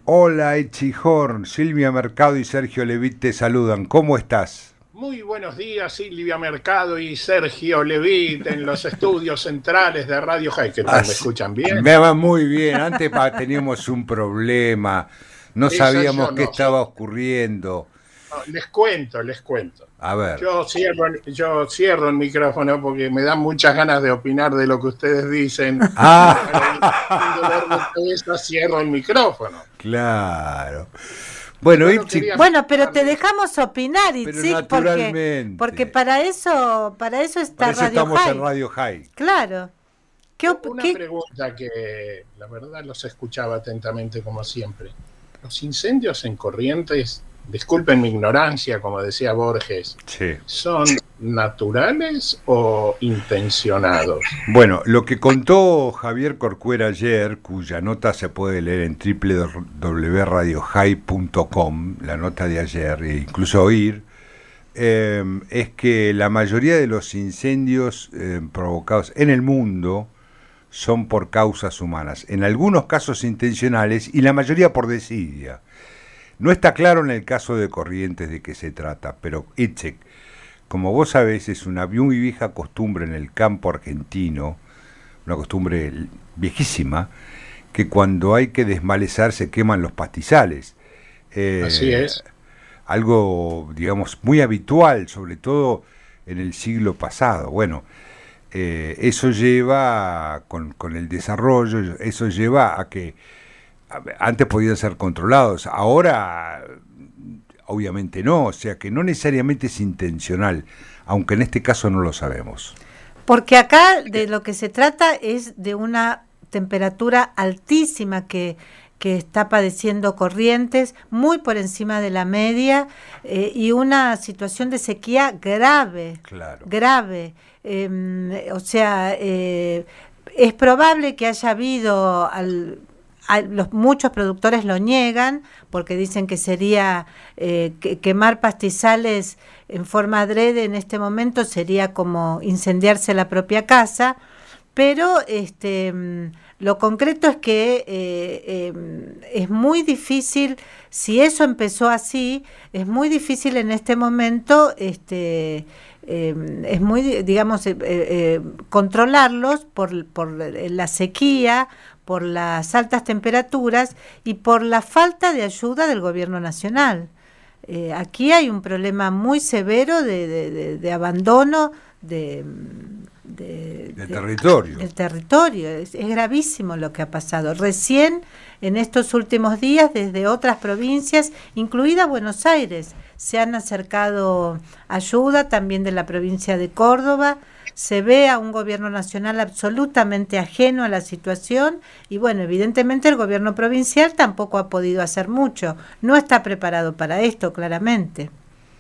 Hola Echijorn, Silvia Mercado y Sergio Levit te saludan. ¿Cómo estás? Muy buenos días, Silvia Mercado y Sergio Levit en los estudios centrales de Radio High. ¿Qué tal? ¿Me escuchan bien? Me va muy bien. Antes teníamos un problema. No Esa sabíamos yo qué no, estaba ocurriendo. les cuento. A ver. Yo cierro el micrófono porque me dan muchas ganas de opinar de lo que ustedes dicen y para evitar un dolor de Ah, cabeza cierro el micrófono. claro. Bueno, Yo no Itzik, quería Bueno, pero te mencionarles, dejamos opinar, pero Itzik, porque naturalmente. para eso Por está eso Radio estamos en High. Radio High. Claro. ¿Qué, una qué? pregunta que la verdad los escuchaba atentamente como siempre. Los incendios en Corrientes, disculpen mi ignorancia, como decía Borges, Sí. ¿son naturales o intencionados? Bueno, lo que contó Javier Corcuera ayer, cuya nota se puede leer en www.radiohigh.com, la nota de ayer, e incluso oír, es que la mayoría de los incendios provocados en el mundo son por causas humanas, en algunos casos intencionales y la mayoría por desidia. No está claro en el caso de Corrientes de qué se trata, pero Itzek, como vos sabés, es una muy vieja costumbre en el campo argentino, una costumbre viejísima, que cuando hay que desmalezar se queman los pastizales. Así Eh, es. Algo, digamos, muy habitual, sobre todo en el siglo pasado. Bueno, eso lleva, con el desarrollo, eso lleva a que antes podían ser controlados, ahora obviamente no, o sea que no necesariamente es intencional, aunque en este caso no lo sabemos. Porque acá de lo que se trata es de una temperatura altísima que está padeciendo Corrientes, muy por encima de la media, y una situación de sequía grave, Claro. grave. O sea, es probable que haya habido muchos productores lo niegan porque dicen que sería quemar pastizales en forma adrede en este momento sería como incendiarse la propia casa, pero lo concreto es que es muy difícil, si eso empezó así, es muy difícil en este momento es muy, digamos, controlarlos por la sequía, por las altas temperaturas y por la falta de ayuda del gobierno nacional. Aquí hay un problema muy severo de abandono Territorio. del territorio. Es gravísimo lo que ha pasado. Recién, en estos últimos días, desde otras provincias, incluida Buenos Aires, se han acercado ayuda, también de la provincia de Córdoba. Se ve a un gobierno nacional absolutamente ajeno a la situación y bueno, evidentemente el gobierno provincial tampoco ha podido hacer mucho, no está preparado para esto, claramente.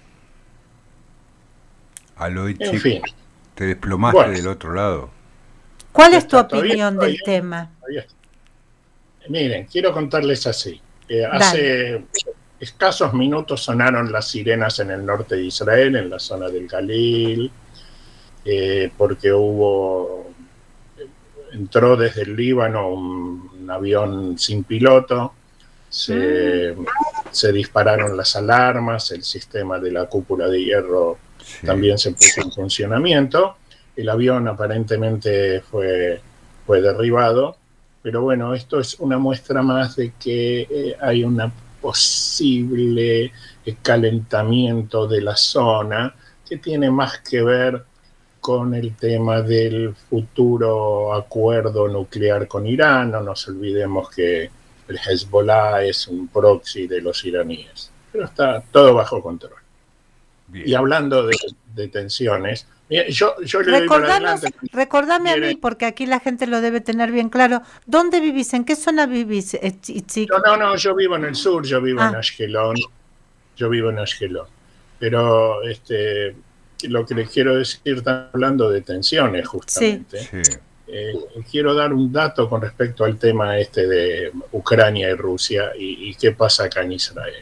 Aloy, En fin, te desplomaste bueno, del otro lado. ¿Cuál ya es tu está, todavía opinión estoy, del tema? todavía estoy. Miren, quiero contarles así. Dale. Hace escasos minutos sonaron las sirenas en el norte de Israel, en la zona del Galil, porque entró desde el Líbano un avión sin piloto, se dispararon las alarmas, el sistema de la cúpula de hierro Sí. también se puso en funcionamiento, el avión aparentemente fue derribado, pero bueno, esto es una muestra más de que hay una posible calentamiento de la zona que tiene más que ver con el tema del futuro acuerdo nuclear con Irán. No nos olvidemos que el Hezbollah es un proxy de los iraníes, pero está todo bajo control. Bien. Y hablando de tensiones, yo le doy para adelante. Recordame a mí, porque aquí la gente lo debe tener bien claro. ¿Dónde vivís? ¿En qué zona vivís, Itzik? No, yo vivo en el sur, yo vivo en Ashkelon, pero lo que les quiero decir, están hablando de tensiones justamente. Sí. Quiero dar un dato con respecto al tema de Ucrania y Rusia y qué pasa acá en Israel.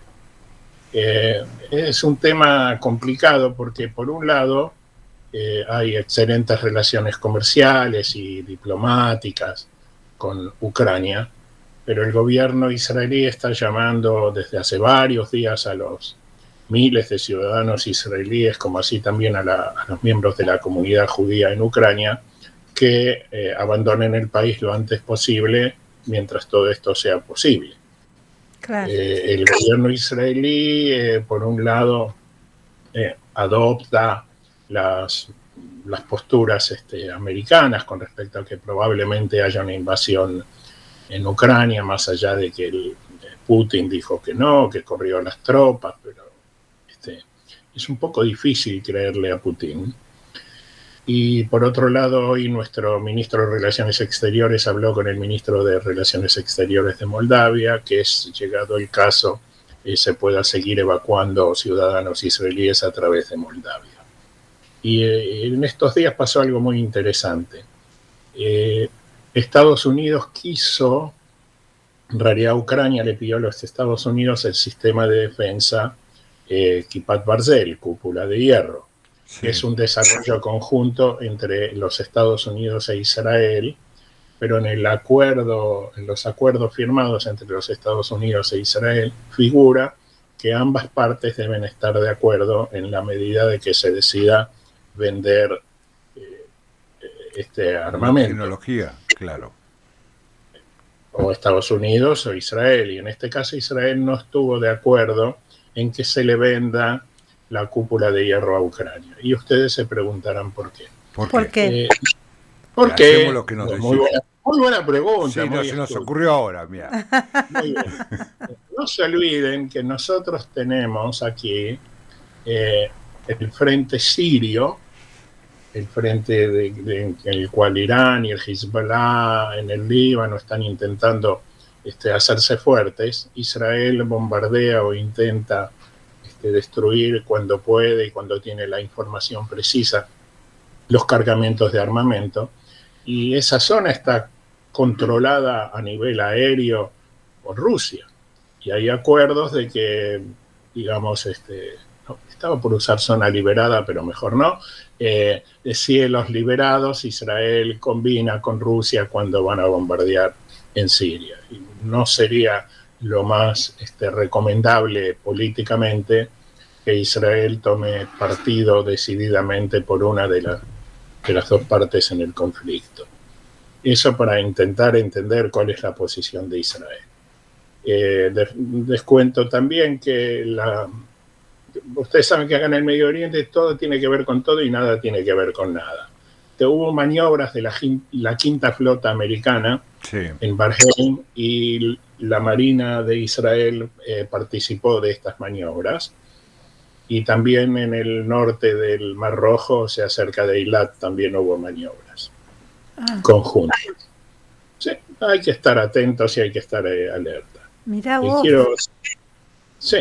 Es un tema complicado porque por un lado hay excelentes relaciones comerciales y diplomáticas con Ucrania, pero el gobierno israelí está llamando desde hace varios días a los miles de ciudadanos israelíes, como así también a los miembros de la comunidad judía en Ucrania, que abandonen el país lo antes posible mientras todo esto sea posible. Claro. El gobierno israelí, por un lado, adopta las posturas americanas con respecto a que probablemente haya una invasión en Ucrania, más allá de que Putin dijo que no, que corrió las tropas, pero es un poco difícil creerle a Putin. Y por otro lado, hoy nuestro ministro de Relaciones Exteriores habló con el ministro de Relaciones Exteriores de Moldavia, que es, llegado el caso, se pueda seguir evacuando ciudadanos israelíes a través de Moldavia. Y en estos días pasó algo muy interesante. Estados Unidos quiso, en realidad Ucrania le pidió a los Estados Unidos el sistema de defensa Kippat Barzel, cúpula de hierro. Sí. Es un desarrollo conjunto entre los Estados Unidos e Israel, pero en los acuerdos firmados entre los Estados Unidos e Israel figura que ambas partes deben estar de acuerdo en la medida de que se decida vender este armamento. Tecnología, claro. O Estados Unidos o Israel, y en este caso Israel no estuvo de acuerdo en que se le venda la cúpula de hierro a Ucrania. Y ustedes se preguntarán por qué. ¿Por qué? Porque lo que nos muy buena pregunta. Sí, no, se nos ocurrió ahora, mira. Muy bien. No se olviden que nosotros tenemos aquí el frente sirio, el frente en el cual Irán y el Hezbollah en el Líbano están intentando hacerse fuertes. Israel bombardea o intenta destruir cuando puede y cuando tiene la información precisa los cargamentos de armamento, y esa zona está controlada a nivel aéreo por Rusia, y hay acuerdos de que, digamos, estaba por usar zona liberada, pero mejor no, de cielos liberados. Israel combina con Rusia cuando van a bombardear en Siria, y no sería lo más recomendable políticamente que Israel tome partido decididamente por una de las dos partes en el conflicto. Eso para intentar entender cuál es la posición de Israel. Les cuento también que ustedes saben que acá en el Medio Oriente todo tiene que ver con todo y nada tiene que ver con nada. Hubo maniobras de la quinta flota americana, sí, en Bahrein, y la Marina de Israel participó de estas maniobras. Y también en el norte del Mar Rojo, o sea, cerca de Eilat, también hubo maniobras conjuntas. Sí, hay que estar atentos y hay que estar alerta. Mirá vos. Sí.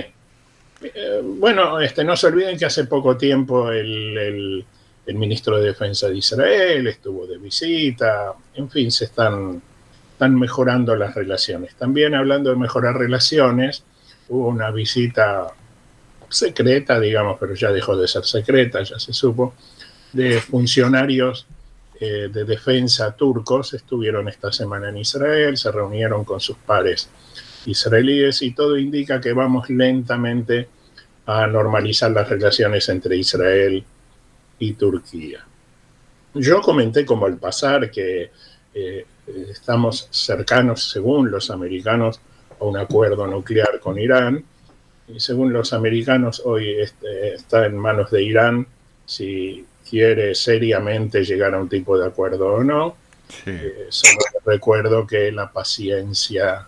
Bueno, no se olviden que hace poco tiempo el ministro de Defensa de Israel estuvo de visita. En fin, se están mejorando las relaciones. También, hablando de mejorar relaciones, hubo una visita secreta, digamos, pero ya dejó de ser secreta, ya se supo, de funcionarios de defensa turcos. Estuvieron esta semana en Israel, se reunieron con sus pares israelíes, y todo indica que vamos lentamente a normalizar las relaciones entre Israel y Turquía. Yo comenté como al pasar que estamos cercanos, según los americanos, a un acuerdo nuclear con Irán. Y según los americanos, hoy está en manos de Irán si quiere seriamente llegar a un tipo de acuerdo o no. Sí. Solo recuerdo que la paciencia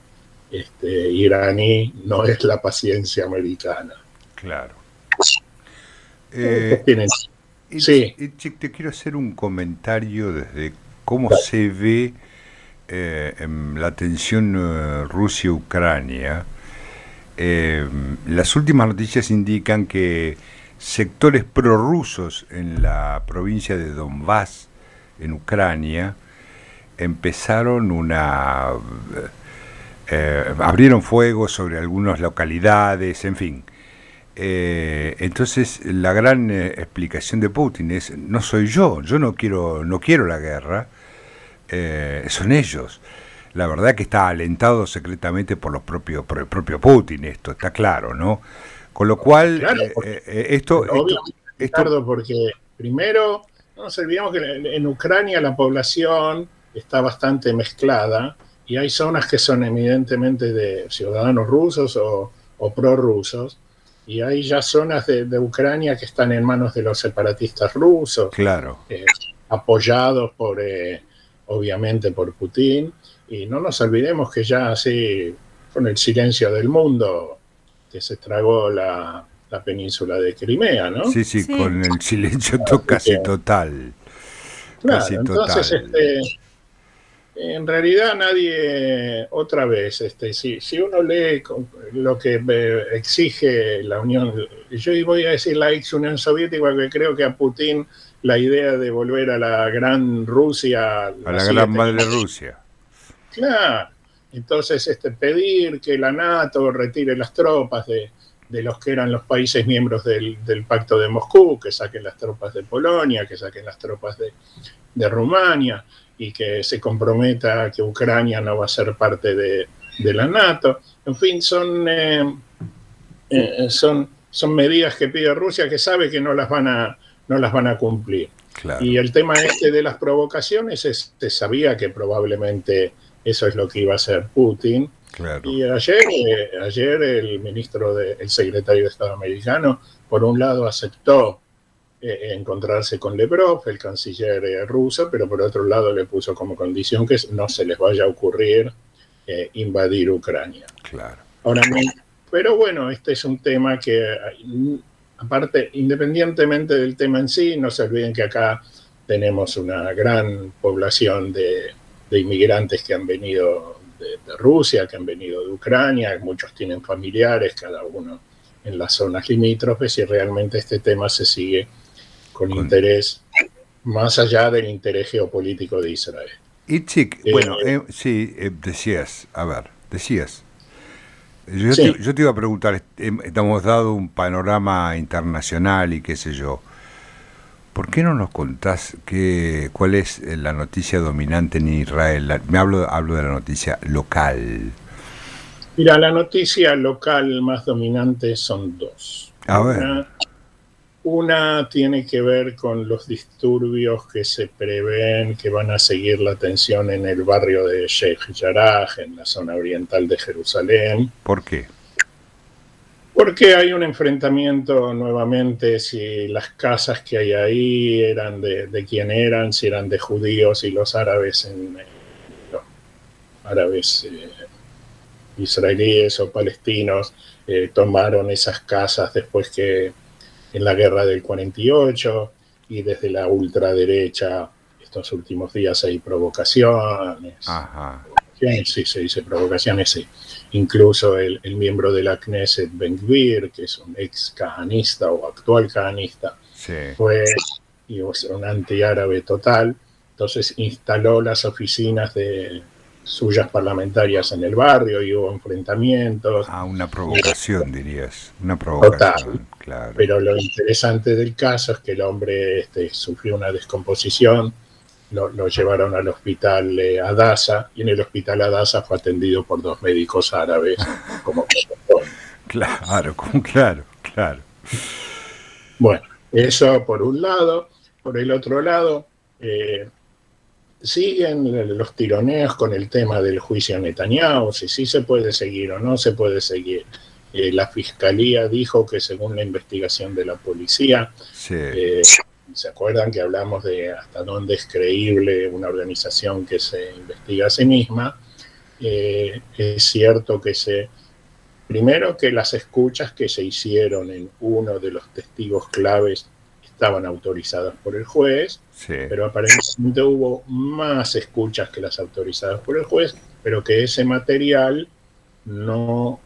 iraní no es la paciencia americana. Claro. Sí. Te quiero hacer un comentario desde cómo se ve en la tensión Rusia-Ucrania. Las últimas noticias indican que sectores prorrusos en la provincia de Donbass, en Ucrania, empezaron abrieron fuego sobre algunas localidades, en fin. Entonces la gran explicación de Putin es: no soy yo no quiero la guerra, son ellos. la verdad que está alentado secretamente por por el propio Putin, esto está claro, ¿no? Con lo cual, claro, obviamente, Ricardo, porque primero, no nos olvidemos que en Ucrania la población está bastante mezclada y hay zonas que son evidentemente de ciudadanos rusos o prorrusos, y hay ya zonas de Ucrania que están en manos de los separatistas rusos, claro, apoyados obviamente por Putin, y no nos olvidemos que ya así, con el silencio del mundo, que se tragó la península de Crimea, ¿no? sí, sí, con el silencio casi total. Claro, Casi entonces, total. en realidad nadie, otra vez, si uno lee lo que exige la Unión, yo voy a decir la ex Unión Soviética, porque creo que a Putin la idea de volver a la gran Rusia, a la gran madre Rusia. Claro, entonces pedir que la NATO retire las tropas de los que eran los países miembros del Pacto de Moscú, que saquen las tropas de Polonia, que saquen las tropas de Rumania, y que se comprometa a que Ucrania no va a ser parte de la NATO. En fin, son medidas que pide Rusia, que sabe que no las van a cumplir. Claro. Y el tema de las provocaciones, se sabía que probablemente eso es lo que iba a hacer Putin. Claro. Y ayer el secretario de Estado americano, por un lado aceptó encontrarse con Lavrov, el canciller ruso, pero por otro lado le puso como condición que no se les vaya a ocurrir invadir Ucrania. Claro. Ahora, pero bueno, este es un tema que, aparte, independientemente del tema en sí, no se olviden que acá tenemos una gran población de inmigrantes que han venido de Rusia, que han venido de Ucrania, muchos tienen familiares, cada uno en las zonas limítrofes, y realmente este tema se sigue con interés, más allá del interés geopolítico de Israel. Itzik, sí, decías. Sí. Yo te iba a preguntar, hemos dado un panorama internacional y qué sé yo. ¿Por qué no nos contás cuál es la noticia dominante en Israel? Hablo de la noticia local. Mira, la noticia local más dominante son dos. A ver. Una tiene que ver con los disturbios que se prevén que van a seguir la tensión en el barrio de Sheikh Jarrah, en la zona oriental de Jerusalén. ¿Por qué? Porque hay un enfrentamiento nuevamente, si las casas que hay ahí eran de quién eran, si eran de judíos, y los árabes israelíes o palestinos tomaron esas casas después que en la guerra del 48, y desde la ultraderecha estos últimos días hay provocaciones. Ajá. Sí, se dice provocaciones, sí. Incluso el miembro de la Knesset, Ben Gvir, que es un ex cahanista o actual cahanista, sí, fue un antiárabe total. Entonces instaló las oficinas de suyas parlamentarias en el barrio y hubo enfrentamientos. Una provocación, dirías. Una provocación, total. Claro. Pero lo interesante del caso es que el hombre sufrió una descomposición, lo llevaron al hospital Hadassah, y en el hospital Hadassah fue atendido por 2 médicos árabes. Claro. Bueno, eso por un lado. Por el otro lado, siguen los tironeos con el tema del juicio a Netanyahu, si sí se puede seguir o no se puede seguir. La fiscalía dijo que, según la investigación de la policía, sí. ¿Se acuerdan que hablamos de hasta dónde es creíble una organización que se investiga a sí misma? Es cierto que primero que las escuchas que se hicieron en uno de los testigos claves estaban autorizadas por el juez, sí, pero aparentemente hubo más escuchas que las autorizadas por el juez, pero que ese material no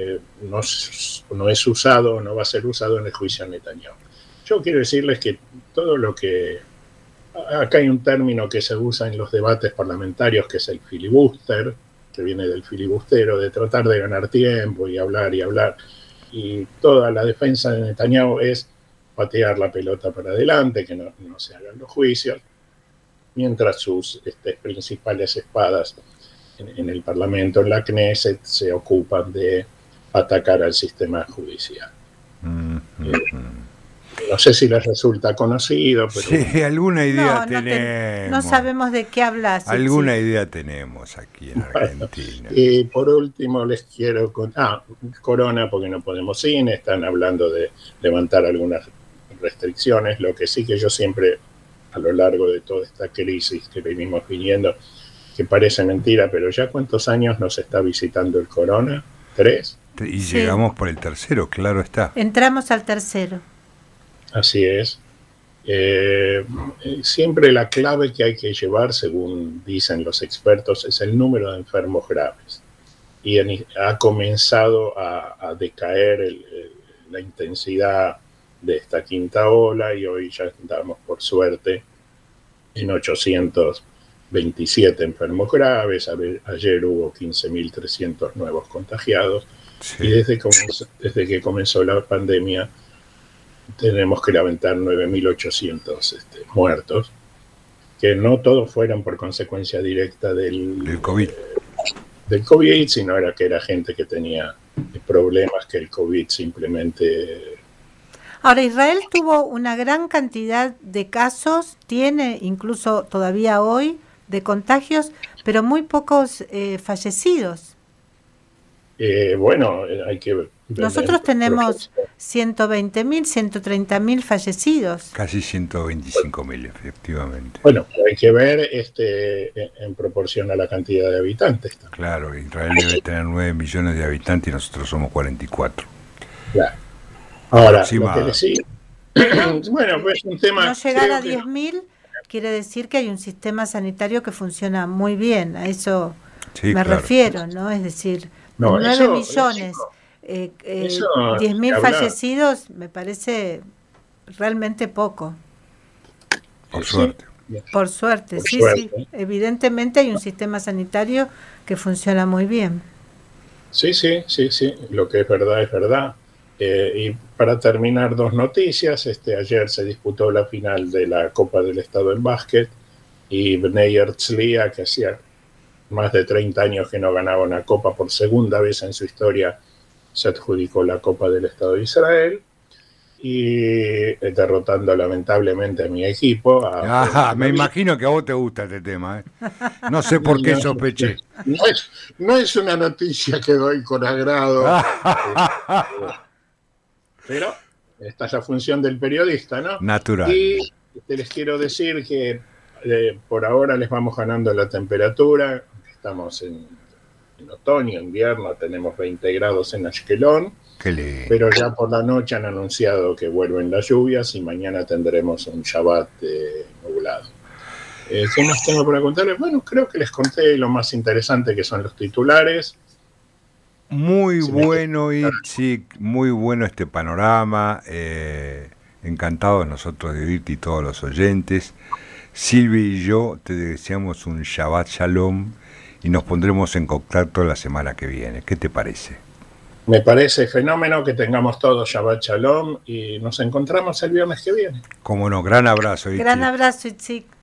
es usado, no va a ser usado en el juicio a Netanyahu. Yo quiero decirles que todo lo que... Acá hay un término que se usa en los debates parlamentarios, que es el filibuster, que viene del filibustero, de tratar de ganar tiempo y hablar. Y toda la defensa de Netanyahu es patear la pelota para adelante, que no se hagan los juicios, mientras sus principales espadas en el Parlamento, en la Knesset, se ocupan de atacar al sistema judicial. No sé si les resulta conocido, pero... Sí, alguna idea tenemos. No sabemos de qué hablas. Alguna idea tenemos aquí en Argentina. Y por último les quiero contar, Corona, porque no podemos cine, están hablando de levantar algunas restricciones, lo que sí que yo siempre, a lo largo de toda esta crisis que venimos viviendo, que parece mentira, pero ya ¿cuántos años nos está visitando el Corona? ¿3? Y llegamos por el tercero, claro está. Entramos al tercero. Así es. Siempre la clave que hay que llevar, según dicen los expertos, es el número de enfermos graves. Y ha comenzado a decaer la intensidad de esta quinta ola y hoy ya estamos, por suerte, en 827 enfermos graves. Ayer hubo 15.300 nuevos contagiados. Sí. Y desde que comenzó la pandemia tenemos que lamentar 9.800 muertos, que no todos fueron por consecuencia directa del COVID. Del COVID, sino que era gente que tenía problemas que el COVID simplemente... Ahora, Israel tuvo una gran cantidad de casos, tiene incluso todavía hoy, de contagios, pero muy pocos fallecidos. Bueno, hay que ver. Nosotros tenemos 120.000, 130.000 fallecidos. Casi 125.000, efectivamente. Bueno, hay que ver en proporción a la cantidad de habitantes. Claro, Israel debe tener 9 millones de habitantes y nosotros somos 44. Claro. Ahora, lo que decía, bueno, pues un tema... No llegar a 10.000 quiere decir que hay un sistema sanitario que funciona muy bien, a eso refiero, ¿no? Es decir, 9 millones... 10.000 fallecidos me parece realmente poco. Por suerte. Por suerte, sí. Evidentemente hay un sistema sanitario que funciona muy bien. Sí. Lo que es verdad. Y para terminar, 2 noticias. Ayer se disputó la final de la Copa del Estado en básquet y Bnei Herzliya, que hacía más de 30 años que no ganaba una copa, por segunda vez en su historia se adjudicó la Copa del Estado de Israel y derrotando lamentablemente a mi equipo. Me imagino que a vos te gusta este tema, ¿eh? No sé por qué sospeché. No es una noticia que doy con agrado, pero esta es la función del periodista, ¿no? Natural. Y les quiero decir que por ahora les vamos ganando la temperatura. Estamos en otoño, invierno, tenemos 20 grados en Ashkelon, pero ya por la noche han anunciado que vuelven las lluvias y mañana tendremos un Shabbat nublado. ¿Qué más tengo para contarles? Bueno, creo que les conté lo más interesante, que son los titulares. Muy bueno, Itzik, muy bueno este panorama. Encantados nosotros de oírte y todos los oyentes. Silvia y yo te deseamos un Shabbat Shalom y nos pondremos en contacto la semana que viene. ¿Qué te parece? Me parece fenómeno que tengamos todos Shabbat Shalom y nos encontramos el viernes que viene. Cómo no, gran abrazo, Itzik. Gran abrazo, Itzik.